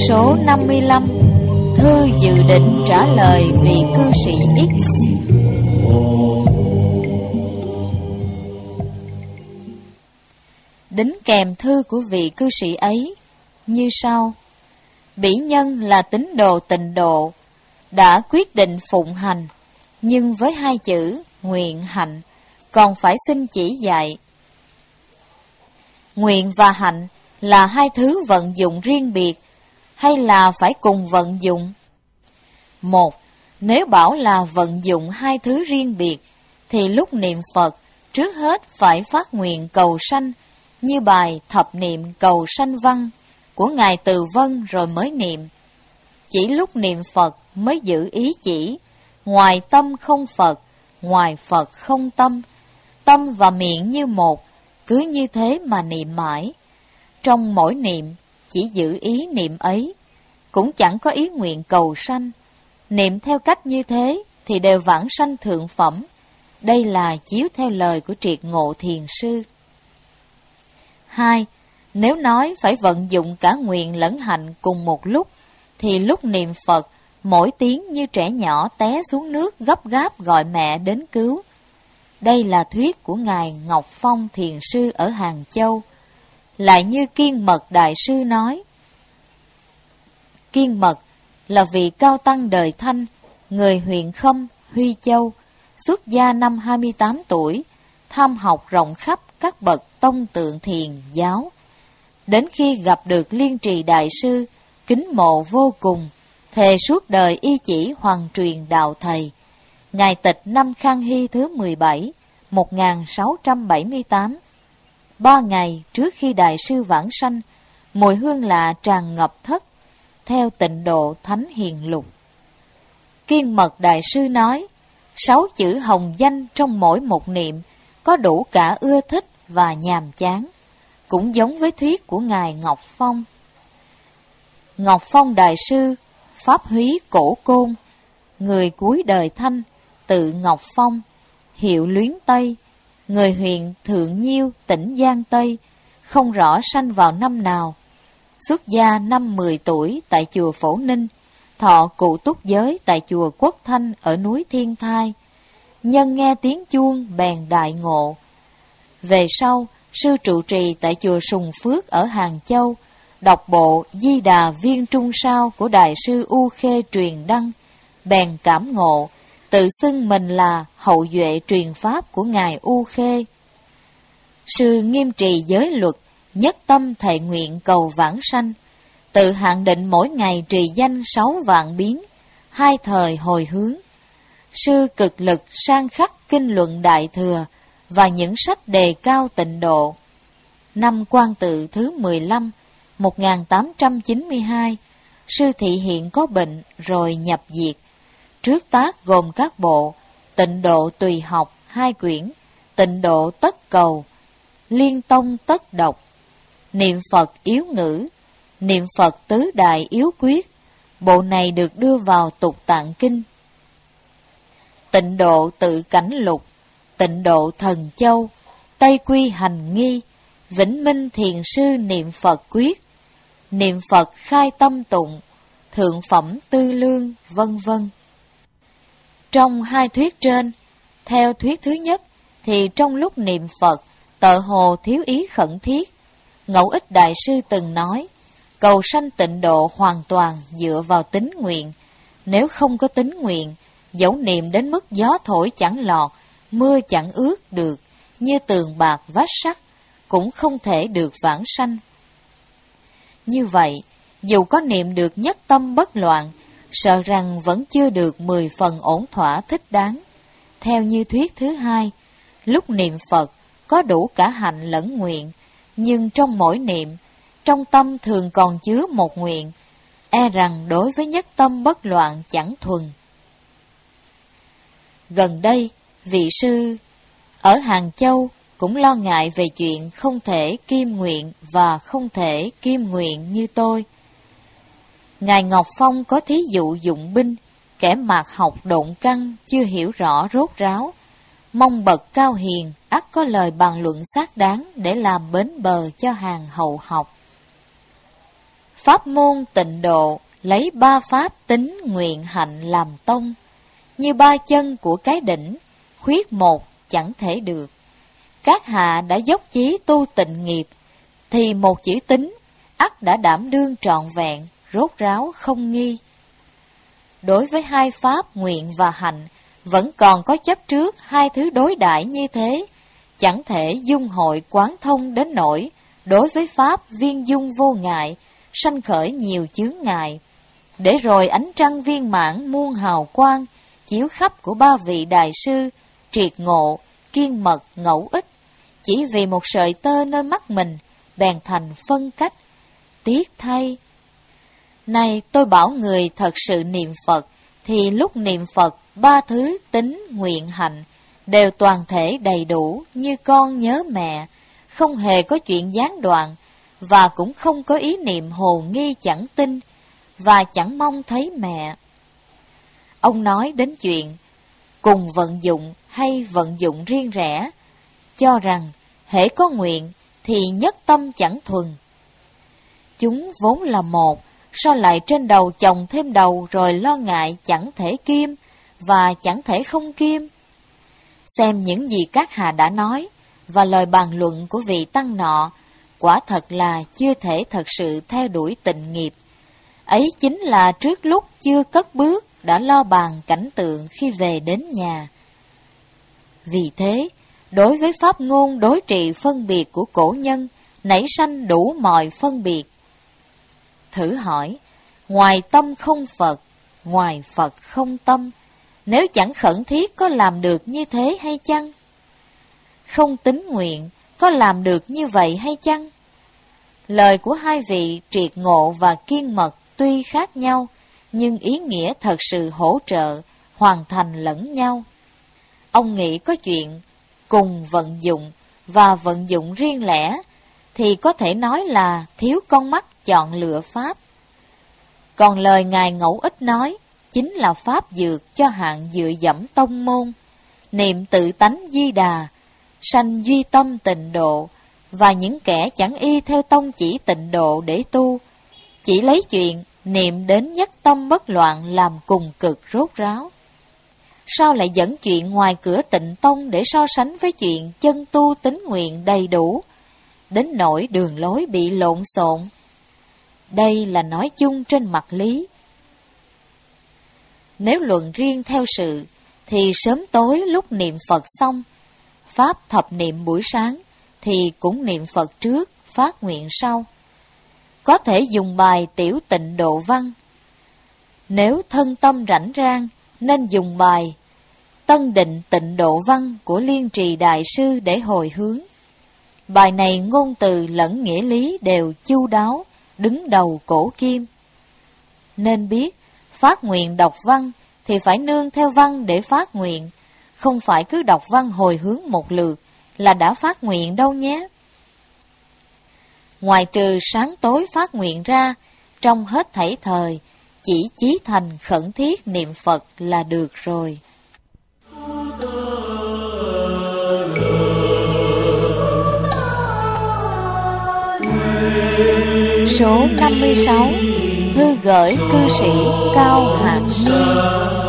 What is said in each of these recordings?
số 55. Thư dự định trả lời vị cư sĩ X. Đính kèm thư của vị cư sĩ ấy như sau: Bỉ nhân là tín đồ tịnh độ, đã quyết định phụng hành, nhưng với hai chữ nguyện hạnh còn phải xin chỉ dạy. Nguyện và hạnh là hai thứ vận dụng riêng biệt, hay là phải cùng vận dụng? Một, nếu bảo là vận dụng hai thứ riêng biệt, thì lúc niệm Phật, trước hết phải phát nguyện cầu sanh, như bài thập niệm cầu sanh văn của Ngài Từ Vân rồi mới niệm. Chỉ lúc niệm Phật mới giữ ý chỉ, ngoài tâm không Phật, ngoài Phật không tâm, tâm và miệng như một, cứ như thế mà niệm mãi. Trong mỗi niệm, chỉ giữ ý niệm ấy, cũng chẳng có ý nguyện cầu sanh. Niệm theo cách như thế thì đều vãng sanh thượng phẩm. Đây là chiếu theo lời của Triệt Ngộ Thiền Sư. 2. Nếu nói phải vận dụng cả nguyện lẫn hạnh cùng một lúc, thì lúc niệm Phật, mỗi tiếng như trẻ nhỏ té xuống nước gấp gáp gọi mẹ đến cứu. Đây là thuyết của Ngài Ngọc Phong Thiền Sư ở Hàng Châu. Lại như Kiên Mật Đại Sư nói, Kiên Mật là vị cao tăng đời Thanh, người huyện Khâm, Huy Châu, xuất gia năm 28 tuổi, tham học rộng khắp các bậc tông tượng thiền giáo. Đến khi gặp được Liên Trì Đại Sư, kính mộ vô cùng, thề suốt đời y chỉ hoàn truyền đạo thầy. Ngài tịch năm Khang Hy thứ 17, 1678. 3 ngày trước khi Đại Sư vãng sanh, mùi hương lạ tràn ngập thất, theo Tịnh Độ Thánh Hiền Lục. Kiên Mật Đại Sư nói, 6 chữ hồng danh trong mỗi một niệm có đủ cả ưa thích và nhàm chán, cũng giống với thuyết của Ngài Ngọc Phong. Ngọc Phong Đại Sư, pháp húy Cổ Côn, người cuối đời Thanh, tự Ngọc Phong, hiệu Luyến Tây, người huyện Thượng Nhiêu, tỉnh Giang Tây, không rõ sanh vào năm nào. Xuất gia năm 10 tuổi tại chùa Phổ Ninh, thọ cụ túc giới tại chùa Quốc Thanh ở núi Thiên Thai. Nhân nghe tiếng chuông bèn đại ngộ. Về sau, sư trụ trì tại chùa Sùng Phước ở Hàng Châu, đọc bộ Di Đà Viên Trung Sao của Đại sư U Khê truyền đăng, bèn cảm ngộ, tự xưng mình là hậu duệ truyền pháp của Ngài U Khê. Sư nghiêm trì giới luật, nhất tâm thệ nguyện cầu vãng sanh, tự hạn định mỗi ngày trì danh 6 vạn biến, 2 thời hồi hướng. Sư cực lực sang khắc kinh luận Đại Thừa và những sách đề cao tịnh độ. Năm Quan Tự thứ 15, 1892, sư thị hiện có bệnh rồi nhập diệt. Trước tác gồm các bộ Tịnh Độ Tùy Học 2 quyển, Tịnh Độ Tất Cầu, Liên Tông Tất Độc, Niệm Phật Yếu Ngữ, Niệm Phật Tứ Đại Yếu Quyết. Bộ này được đưa vào Tục Tạng Kinh. Tịnh Độ Tự Cảnh Lục, Tịnh Độ Thần Châu, Tây Quy Hành Nghi, Vĩnh Minh Thiền Sư Niệm Phật Quyết, Niệm Phật Khai Tâm Tụng, Thượng Phẩm Tư Lương, vân vân. Trong hai thuyết trên, theo thuyết thứ nhất, thì trong lúc niệm Phật, tợ hồ thiếu ý khẩn thiết. Ngẫu Ích Đại Sư từng nói, cầu sanh tịnh độ hoàn toàn dựa vào tín nguyện. Nếu không có tín nguyện, dẫu niệm đến mức gió thổi chẳng lọt, mưa chẳng ướt được, như tường bạc vách sắt, cũng không thể được vãng sanh. Như vậy, dù có niệm được nhất tâm bất loạn, sợ rằng vẫn chưa được 10 phần ổn thỏa thích đáng. Theo như thuyết thứ hai, lúc niệm Phật có đủ cả hạnh lẫn nguyện, nhưng trong mỗi niệm, trong tâm thường còn chứa một nguyện, e rằng đối với nhất tâm bất loạn chẳng thuần. Gần đây, vị sư ở Hàng Châu cũng lo ngại về chuyện không thể kim nguyện và không thể kim nguyện như tôi. Ngài Ngọc Phong có thí dụ dụng binh, kẻ mạt học độn căn chưa hiểu rõ rốt ráo, mong bậc cao hiền ắt có lời bàn luận xác đáng để làm bến bờ cho hàng hậu học. Pháp môn Tịnh Độ lấy ba pháp tính nguyện hạnh làm tông, như ba chân của cái đỉnh, khuyết một chẳng thể được. Các hạ đã dốc chí tu tịnh nghiệp, thì một chữ tính ắt đã đảm đương trọn vẹn, rốt ráo không nghi. Đối với hai pháp nguyện và hạnh, vẫn còn có chấp trước hai thứ đối đãi như thế, chẳng thể dung hội quán thông đến nỗi đối với pháp viên dung vô ngại, sanh khởi nhiều chướng ngại, để rồi ánh trăng viên mãn muôn hào quang, chiếu khắp của ba vị đại sư, triệt ngộ, kiên mật, ngẫu ích, chỉ vì một sợi tơ nơi mắt mình, bèn thành phân cách. Tiếc thay! Này tôi bảo người thật sự niệm Phật, thì lúc niệm Phật, ba thứ tính, nguyện, hạnh đều toàn thể đầy đủ như con nhớ mẹ, không hề có chuyện gián đoạn, và cũng không có ý niệm hồ nghi chẳng tin, và chẳng mong thấy mẹ. Ông nói đến chuyện cùng vận dụng hay vận dụng riêng rẽ, cho rằng hễ có nguyện thì nhất tâm chẳng thuần. Chúng vốn là một, sao lại trên đầu chồng thêm đầu rồi lo ngại chẳng thể kiêm và chẳng thể không kiêm? Xem những gì các hạ đã nói và lời bàn luận của vị tăng nọ, quả thật là chưa thể thật sự theo đuổi tịnh nghiệp. Ấy chính là trước lúc chưa cất bước đã lo bàn cảnh tượng khi về đến nhà. Vì thế, đối với pháp ngôn đối trị phân biệt của cổ nhân, nảy sanh đủ mọi phân biệt. Thử hỏi, ngoài tâm không Phật, ngoài Phật không tâm, nếu chẳng khẩn thiết có làm được như thế hay chăng? Không tín nguyện, có làm được như vậy hay chăng? Lời của hai vị triệt ngộ và kiên mật tuy khác nhau, nhưng ý nghĩa thật sự hỗ trợ, hoàn thành lẫn nhau. Ông nghĩ có chuyện cùng vận dụng và vận dụng riêng lẻ, thì có thể nói là thiếu con mắt chọn lựa pháp. Còn lời Ngài Ngẫu Ích nói, chính là pháp dược cho hạng dựa dẫm tông môn, niệm tự tánh Di Đà, sanh duy tâm tịnh độ, và những kẻ chẳng y theo tông chỉ tịnh độ để tu, chỉ lấy chuyện niệm đến nhất tâm bất loạn làm cùng cực rốt ráo. Sao lại dẫn chuyện ngoài cửa Tịnh Tông để so sánh với chuyện chân tu tín nguyện đầy đủ, đến nỗi đường lối bị lộn xộn? Đây là nói chung trên mặt lý. Nếu luận riêng theo sự, thì sớm tối lúc niệm Phật xong, pháp thập niệm buổi sáng, thì cũng niệm Phật trước, phát nguyện sau. Có thể dùng bài tiểu tịnh độ văn. Nếu thân tâm rảnh rang, nên dùng bài Tân Định Tịnh Độ Văn của Liên Trì Đại Sư để hồi hướng. Bài này ngôn từ lẫn nghĩa lý đều chu đáo, đứng đầu cổ kim. Nên biết, phát nguyện đọc văn thì phải nương theo văn để phát nguyện, không phải cứ đọc văn hồi hướng một lượt là đã phát nguyện đâu nhé. Ngoài trừ sáng tối phát nguyện ra, trong hết thảy thời, chỉ chí thành khẩn thiết niệm Phật là được rồi. Số 56. Thư gửi cư sĩ Cao Hạc Niên.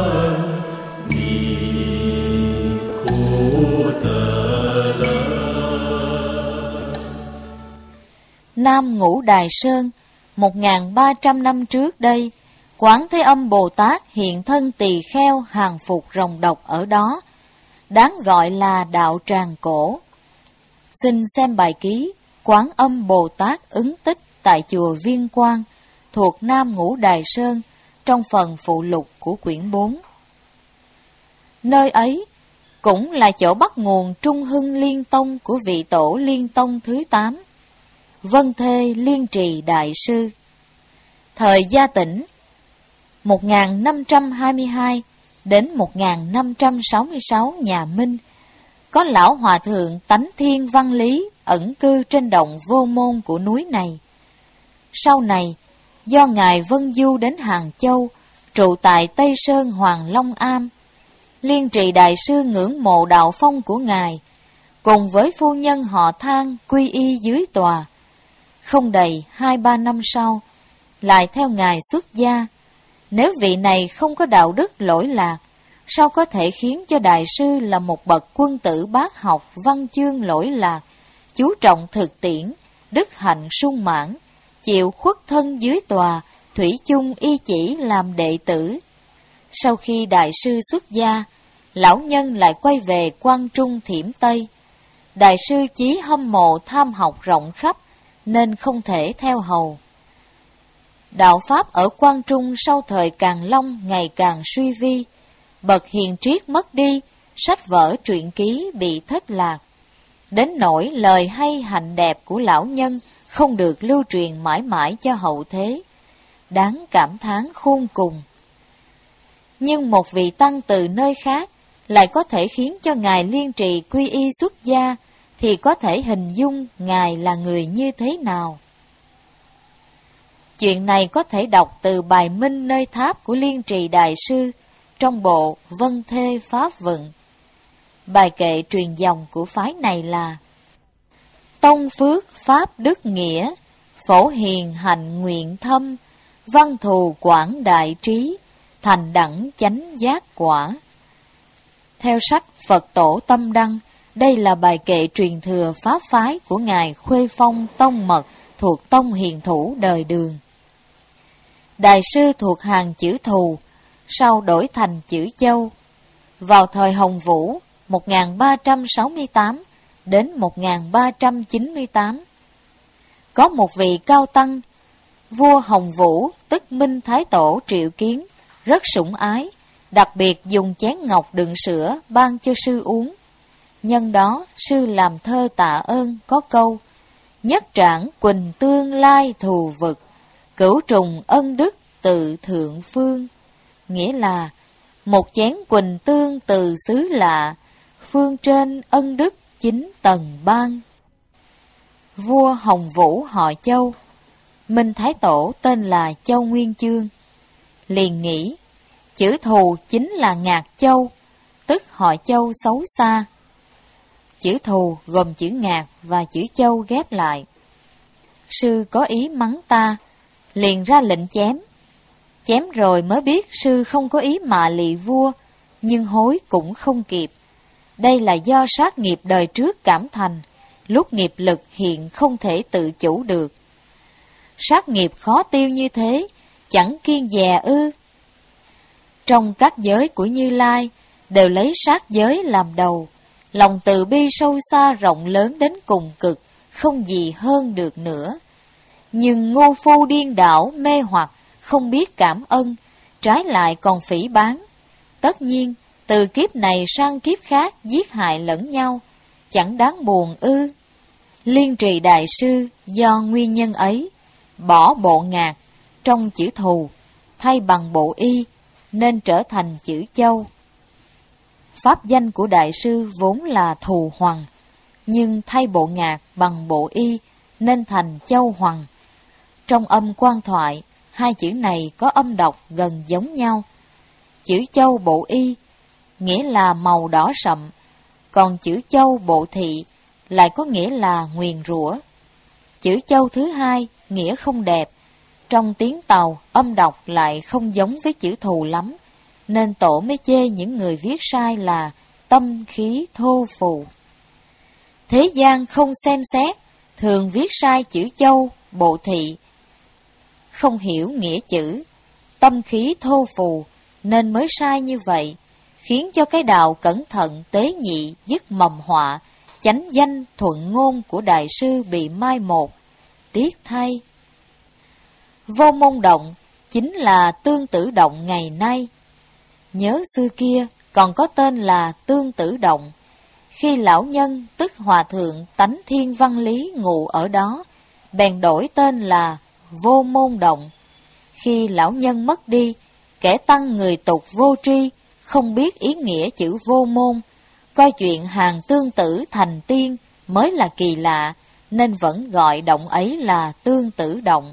Nam Ngũ Đài Sơn, 1300 năm trước đây, Quán Thế Âm Bồ Tát hiện thân tỳ kheo hàng phục rồng độc ở đó, đáng gọi là đạo tràng cổ. Xin xem bài ký Quán Âm Bồ Tát ứng tích tại chùa Viên Quang, thuộc Nam Ngũ Đài Sơn, trong phần phụ lục của quyển 4. Nơi ấy cũng là chỗ bắt nguồn Trung Hưng Liên Tông của vị tổ Liên Tông thứ 8, Vân Thê Liên Trì Đại Sư. Thời Gia Tĩnh 1522 đến 1566 nhà Minh, có lão hòa thượng Tánh Thiên Văn Lý ẩn cư trên động Vô Môn của núi này. Sau này, do Ngài Vân Du đến Hàng Châu, trụ tại Tây Sơn Hoàng Long Am, Liên Trì Đại Sư ngưỡng mộ đạo phong của Ngài, cùng với phu nhân họ Thang quy y dưới tòa. Không đầy 2-3 năm sau, lại theo Ngài xuất gia. Nếu vị này không có đạo đức lỗi lạc, sao có thể khiến cho Đại sư là một bậc quân tử bác học, văn chương lỗi lạc, chú trọng thực tiễn, đức hạnh sung mãn, chịu khuất thân dưới tòa, thủy chung y chỉ làm đệ tử. Sau khi Đại sư xuất gia, lão nhân lại quay về Quan Trung Thiểm Tây. Đại sư chí hâm mộ tham học rộng khắp, nên không thể theo hầu. Đạo Pháp ở Quan Trung sau thời Càn Long ngày càng suy vi, bậc hiền triết mất đi, sách vở truyện ký bị thất lạc. Đến nỗi lời hay hạnh đẹp của lão nhân không được lưu truyền mãi mãi cho hậu thế, đáng cảm thán khôn cùng. Nhưng một vị tăng từ nơi khác lại có thể khiến cho Ngài Liên Trì quy y xuất gia, thì có thể hình dung Ngài là người như thế nào. Chuyện này có thể đọc từ bài minh nơi tháp của Liên Trì Đại sư trong bộ Vân Thê Pháp Vận. Bài kệ truyền dòng của phái này là: Tông phước pháp đức nghĩa, phổ hiền hành nguyện thâm, văn thù quảng đại trí, thành đẳng chánh giác quả. Theo sách Phật Tổ Tâm Đăng, đây là bài kệ truyền thừa pháp phái của Ngài Khuê Phong Tông Mật thuộc Tông Hiền Thủ đời Đường. Đại sư thuộc hàng chữ Thù, sau đổi thành chữ Châu. Vào thời Hồng Vũ 1368 đến 1398, có một vị cao tăng, vua Hồng Vũ tức Minh Thái Tổ Triệu Kiến, rất sủng ái, đặc biệt dùng chén ngọc đựng sữa ban cho sư uống. Nhân đó, sư làm thơ tạ ơn có câu: Nhất trảng quỳnh tương lai thù vực, cửu trùng ân đức tự thượng phương. Nghĩa là một chén quỳnh tương từ xứ lạ, phương trên ân đức chính tầng ban. Vua Hồng Vũ họ Châu, Minh Thái Tổ tên là Châu Nguyên Chương, liền nghĩ chữ thù chính là ngạc châu, tức họ Châu xấu xa. Chữ thù gồm chữ ngạc và chữ châu ghép lại. Sư có ý mắng ta, liền ra lệnh chém. Chém rồi mới biết sư không có ý mạ lị vua, nhưng hối cũng không kịp. Đây là do sát nghiệp đời trước cảm thành, lúc nghiệp lực hiện không thể tự chủ được. Sát nghiệp khó tiêu như thế, chẳng kiêng dè ư? Trong các giới của Như Lai, đều lấy sát giới làm đầu, lòng từ bi sâu xa rộng lớn đến cùng cực, không gì hơn được nữa. Nhưng ngô phu điên đảo mê hoặc, không biết cảm ơn, trái lại còn phỉ báng. Tất nhiên, từ kiếp này sang kiếp khác giết hại lẫn nhau, chẳng đáng buồn ư? Liên Trì Đại sư do nguyên nhân ấy, bỏ bộ ngạc trong chữ thù, thay bằng bộ y, nên trở thành chữ châu. Pháp danh của Đại sư vốn là Thù Hoằng, nhưng thay bộ ngạc bằng bộ y nên thành Châu Hoằng. Trong âm quan thoại, hai chữ này có âm đọc gần giống nhau. Chữ Châu bộ y nghĩa là màu đỏ sậm, còn chữ Châu bộ thị lại có nghĩa là nguyền rủa. Chữ Châu thứ hai nghĩa không đẹp, trong tiếng Tàu âm đọc lại không giống với chữ Thù lắm, nên Tổ mới chê những người viết sai là tâm khí thô phù. Thế gian không xem xét, thường viết sai chữ Châu, bộ thị, không hiểu nghĩa chữ, tâm khí thô phù, nên mới sai như vậy, khiến cho cái đạo cẩn thận tế nhị dứt mầm họa, chánh danh thuận ngôn của Đại sư bị mai một. Tiếc thay. Vô Môn Động chính là Tương Tử Động ngày nay. Nhớ xưa kia còn có tên là Tương Tử Động, khi lão nhân tức hòa thượng Tánh Thiên Văn Lý ngụ ở đó, bèn đổi tên là Vô Môn Động. Khi lão nhân mất đi, kẻ tăng người tục vô tri, không biết ý nghĩa chữ vô môn, coi chuyện hàng tương tử thành tiên mới là kỳ lạ, nên vẫn gọi động ấy là Tương Tử Động.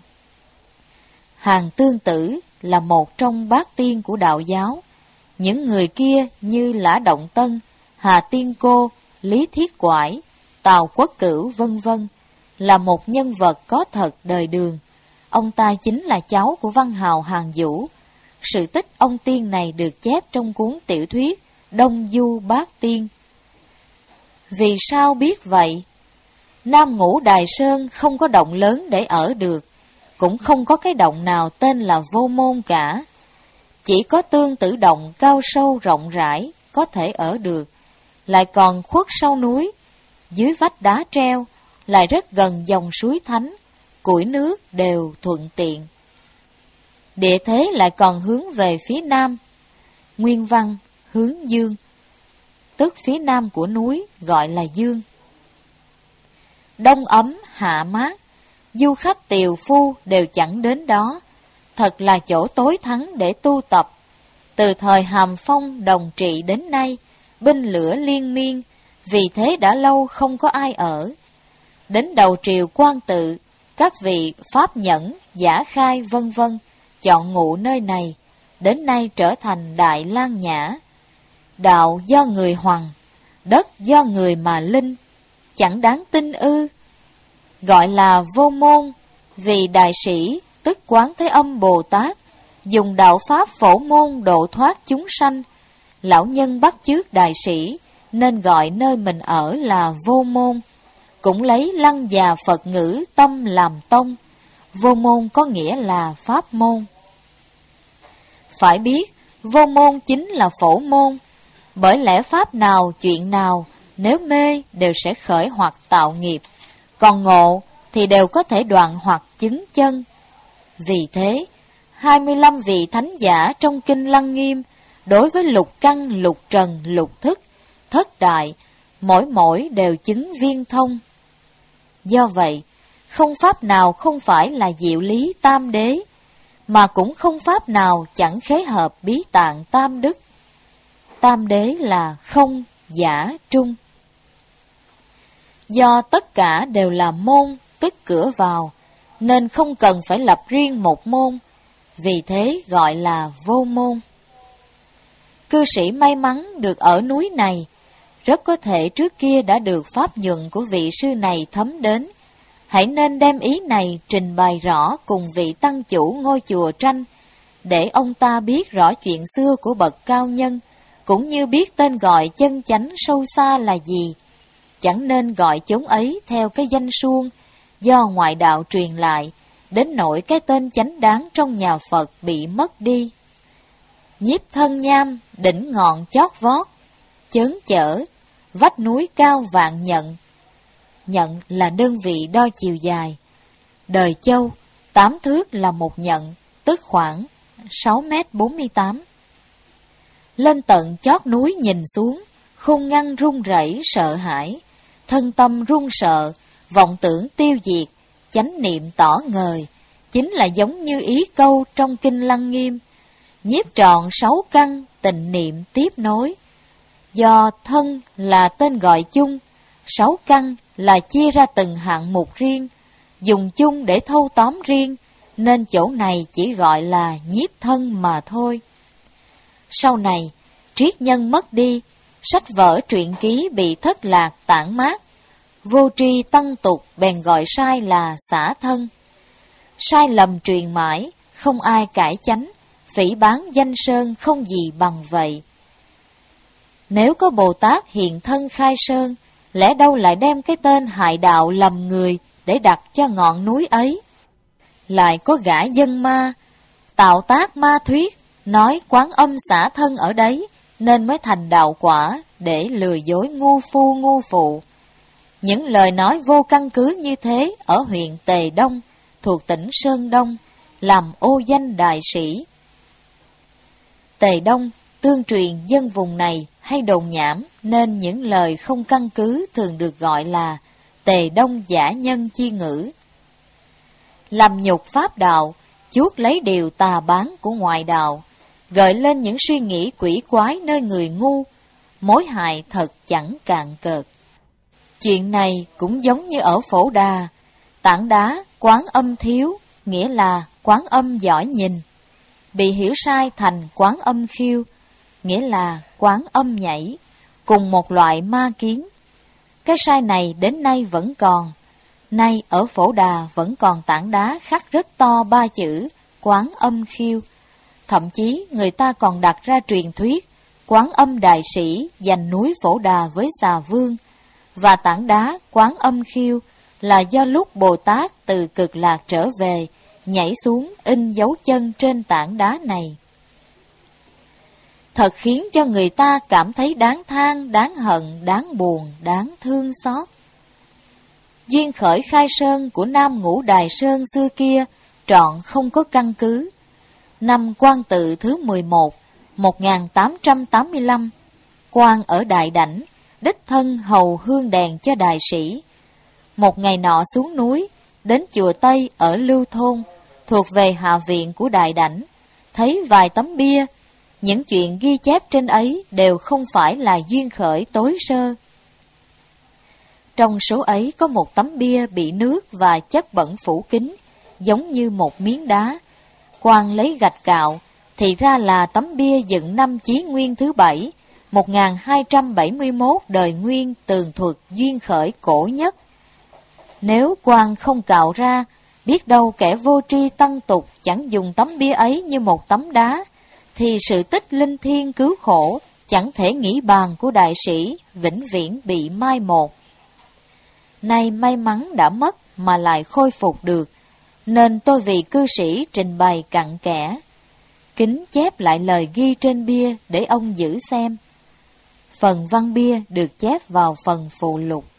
Hàng tương tử là một trong bát tiên của đạo giáo. Những người kia như Lã Động Tân, Hà Tiên Cô, Lý Thiết Quải, Tào Quốc Cửu vân vân là một nhân vật có thật đời Đường. ông ta chính là cháu của văn hào Hàn Vũ. Sự tích ông tiên này được chép trong cuốn tiểu thuyết Đông Du Bát Tiên. Vì sao biết vậy? Nam Ngũ Đài Sơn không có động lớn để ở được, cũng không có cái động nào tên là Vô Môn cả. Chỉ có Tương Tử Động cao sâu rộng rãi có thể ở được, lại còn khuất sau núi, dưới vách đá treo, lại rất gần dòng suối thánh, củi nước đều thuận tiện. Địa thế lại còn hướng về phía nam, nguyên văn hướng dương, tức phía nam của núi gọi là dương. Đông ấm hạ mát, du khách tiều phu đều chẳng đến đó, thật là chỗ tối thắng để tu tập. Từ thời Hàm Phong Đồng Trị đến nay, binh lửa liên miên, vì thế đã lâu không có ai ở. Đến đầu triều Quan Tự, các vị Pháp Nhẫn, Giả Khai vân vân chọn ngụ nơi này, đến nay trở thành Đại Lang Nhã. Đạo do người hoằng, đất do người mà linh, chẳng đáng tin ư? Gọi là Vô Môn, vì đại sĩ tức Quán Thế Âm Bồ Tát dùng đạo pháp phổ môn độ thoát chúng sanh. Lão nhân bắt chước đại sĩ nên gọi nơi mình ở là Vô Môn, cũng lấy Lăng Già Phật ngữ tâm làm tông. Vô Môn có nghĩa là pháp môn. Phải biết Vô Môn chính là phổ môn, bởi lẽ pháp nào chuyện nào nếu mê đều sẽ khởi hoặc tạo nghiệp, còn ngộ thì đều có thể đoạn hoặc chứng chân. Vì thế 25 vị thánh giả trong kinh Lăng Nghiêm đối với lục căn, lục trần, lục thức, thất đại, mỗi đều chứng viên thông. Do vậy, không pháp nào không phải là diệu lý tam đế, mà cũng không pháp nào chẳng khế hợp bí tạng tam đức. Tam đế là không, giả, trung. Do tất cả đều là môn, tức cửa vào, nên không cần phải lập riêng một môn, vì thế gọi là Vô Môn. Cư sĩ may mắn được ở núi này, rất có thể trước kia đã được pháp nhuận của vị sư này thấm đến. Hãy nên đem ý này trình bày rõ cùng vị tăng chủ ngôi chùa Tranh, để ông ta biết rõ chuyện xưa của bậc cao nhân, cũng như biết tên gọi chân chánh sâu xa là gì. Chẳng nên gọi chốn ấy theo cái danh suông do ngoại đạo truyền lại, đến nỗi cái tên chánh đáng trong nhà Phật bị mất đi. Nhiếp Thân Nham, đỉnh ngọn chót vót, chớn chở, vách núi cao vạn nhận. Nhận là đơn vị đo chiều dài. Đời Châu, 8 thước là một nhận, tức khoảng 6,48 m. Lên tận chót núi nhìn xuống, khôn ngăn run rẩy sợ hãi, thân tâm run sợ, vọng tưởng tiêu diệt, chánh niệm tỏ ngời, chính là giống như ý câu trong kinh Lăng Nghiêm. Nhiếp trọn 6 căn, tịnh niệm tiếp nối. Do thân là tên gọi chung, 6 căn là chia ra từng hạng mục riêng, dùng chung để thâu tóm riêng, nên chỗ này chỉ gọi là nhiếp thân mà thôi. Sau này, triết nhân mất đi, sách vở truyện ký bị thất lạc tản mát, vô tri tăng tục bèn gọi sai là xả thân. Sai lầm truyền mãi, không ai cải chánh, phỉ báng danh sơn không gì bằng vậy. Nếu có Bồ Tát hiện thân khai sơn, lẽ đâu lại đem cái tên hại đạo lầm người để đặt cho ngọn núi ấy? Lại có gã dân ma, tạo tác ma thuyết, nói Quán Âm xả thân ở đấy, nên mới thành đạo quả, để lừa dối ngu phu ngu phụ. Những lời nói vô căn cứ như thế ở huyện Tề Đông, thuộc tỉnh Sơn Đông, làm ô danh đại sĩ. Tề Đông tương truyền dân vùng này hay đồn nhảm, nên những lời không căn cứ thường được gọi là Tề Đông giả nhân chi ngữ. Làm nhục pháp đạo, chuốc lấy điều tà bán của ngoại đạo, gợi lên những suy nghĩ quỷ quái nơi người ngu, mối hại thật chẳng cạn cợt. Chuyện này cũng giống như ở Phổ Đà, tảng đá Quán Âm thiếu, nghĩa là Quán Âm giỏi nhìn, bị hiểu sai thành Quán Âm khiêu, nghĩa là Quán Âm nhảy, cùng một loại ma kiến. Cái sai này đến nay vẫn còn, Nay ở Phổ Đà vẫn còn tảng đá khắc rất to 3 chữ Quán Âm Khiêu. Thậm chí người ta còn đặt ra truyền thuyết Quán Âm Đại Sĩ giành núi Phổ Đà với Xà Vương, và tảng đá Quán Âm Khiêu là do lúc Bồ Tát từ Cực Lạc trở về, nhảy xuống in dấu chân trên tảng đá này. Thật khiến cho người ta cảm thấy đáng than, đáng hận, đáng buồn, đáng thương xót. Duyên khởi khai sơn của Nam Ngũ Đài Sơn xưa kia trọn không có căn cứ. Năm Quan Tự thứ 11, 1885, Quan ở Đại Đảnh, đích thân hầu hương đèn cho đại sĩ. Một ngày nọ xuống núi, đến chùa Tây ở Lưu Thôn, thuộc về Hạ Viện của Đại Đảnh, thấy vài tấm bia. Những chuyện ghi chép trên ấy đều không phải là duyên khởi tối sơ. Trong số ấy có một tấm bia bị nước và chất bẩn phủ kín, giống như một miếng đá. Quan lấy gạch cạo, thì ra là tấm bia dựng năm Chí Nguyên thứ 7, 1271 đời Nguyên, tường thuật duyên khởi cổ nhất. Nếu Quan không cạo ra, biết đâu kẻ vô tri tăng tục chẳng dùng tấm bia ấy như một tấm đá, thì sự tích linh thiêng cứu khổ chẳng thể nghĩ bàn của đại sĩ vĩnh viễn bị mai một. Nay may mắn đã mất mà lại khôi phục được, nên tôi vì cư sĩ trình bày cặn kẽ, kính chép lại lời ghi trên bia để ông giữ xem. Phần văn bia được chép vào phần phụ lục.